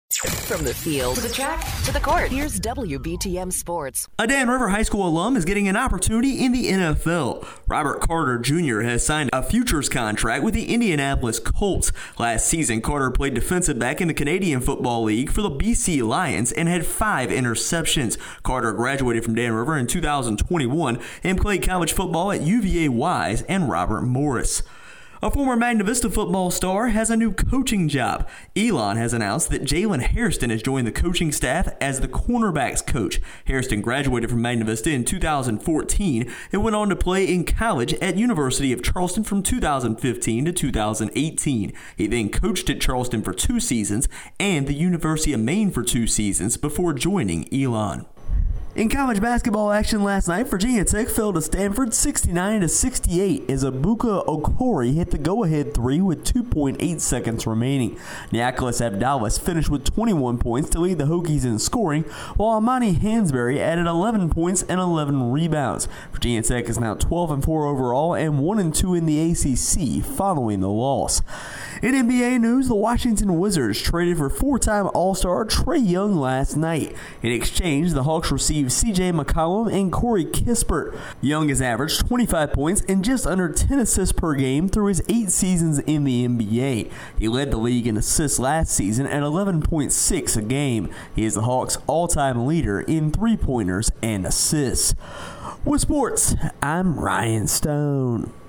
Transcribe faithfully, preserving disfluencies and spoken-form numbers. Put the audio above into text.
From the field to the track to the court, here's W B T M Sports. A Dan River High School alum is getting an opportunity in the N F L. Robert Carter Junior has signed a futures contract with the Indianapolis Colts. Last season, Carter played defensive back in the Canadian Football League for the B C Lions and had five interceptions. Carter graduated from Dan River in two thousand twenty-one and played college football at U V A Wise and Robert Morris. A former Magna Vista football star has a new coaching job. Elon has announced that Jalen Hairston has joined the coaching staff as the cornerbacks coach. Hairston graduated from Magna Vista in two thousand fourteen and went on to play in college at University of Charleston from two thousand fifteen to two thousand eighteen. He then coached at Charleston for two seasons and the University of Maine for two seasons before joining Elon. In college basketball action last night, Virginia Tech fell to Stanford sixty-nine to sixty-eight as Abuka Okori hit the go-ahead three with two point eight seconds remaining. Nicholas Abdalas finished with twenty-one points to lead the Hokies in scoring, while Amani Hansberry added eleven points and eleven rebounds. Virginia Tech is now twelve and four overall and one and two in the A C C following the loss. In N B A news, the Washington Wizards traded for four-time All-Star Trae Young last night. In exchange, the Hawks received C J McCollum and Corey Kispert. Young has averaged twenty-five points and just under ten assists per game through his eight seasons in the N B A. He led the league in assists last season at eleven point six a game. He is the Hawks' all-time leader in three-pointers and assists. With sports, I'm Ryan Stone.